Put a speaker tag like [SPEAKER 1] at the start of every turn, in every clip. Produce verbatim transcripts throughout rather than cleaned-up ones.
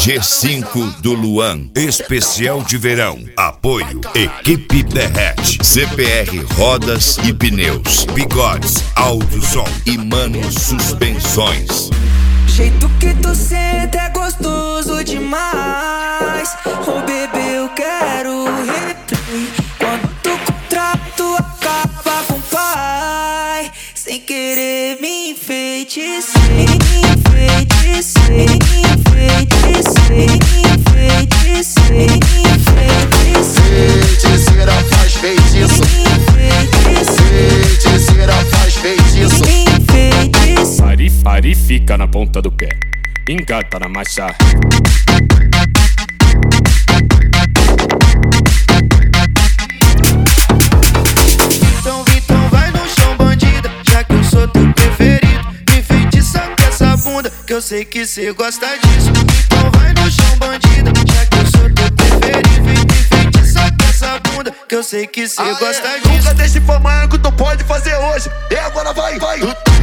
[SPEAKER 1] G cinco do Luan, especial de verão. Apoio Equipe Derrete, C P R Rodas e Pneus, Bigodes, Alto Som e Mano Suspensões.
[SPEAKER 2] Jeito que tu senta é gostoso demais. Oh bebê, eu quero replay. Quando tu contrato acaba com o pai, sem querer me enfeitiçar, enfeitiçar, enfeitiçar, enfeitiçar,
[SPEAKER 3] feiticeira faz feitiço, feiticeira faz feitiço.
[SPEAKER 4] Pare, pare, fica na ponta do pé, engata na marcha.
[SPEAKER 3] Então, então vai no chão, bandida, já que eu sou teu preferido. Me feitiça com essa bunda, que eu sei que cê gosta disso. Então vai no chão, bandida, já que eu sou teu preferido. Me feitiça com essa bunda, que eu sei que cê ah, gosta é. disso.
[SPEAKER 5] Nunca deixe pra amanhã que tu pode fazer hoje. E agora vai, vai.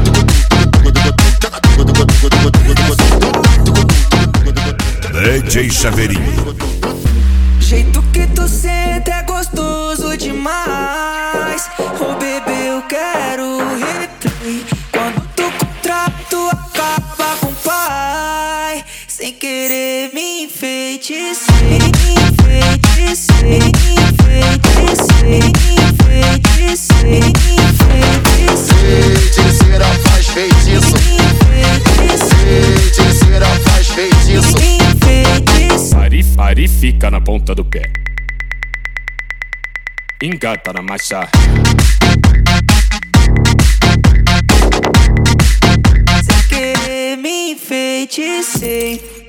[SPEAKER 1] D J Chaveirinho.
[SPEAKER 2] Jeito que tu senta é gostoso demais. Oh bebê, eu quero replay. Quando tu contrato acaba com o pai, sem querer me enfeitiçar, enfeitiçar, enfeitiçar, enfeitiçar, enfeitiçar.
[SPEAKER 3] Feiticeira faz feitiço, feiticeira faz feitiço.
[SPEAKER 4] Pare, pare, fica na ponta do pé, engata na marcha.
[SPEAKER 2] Sem querer me enfeitiçar.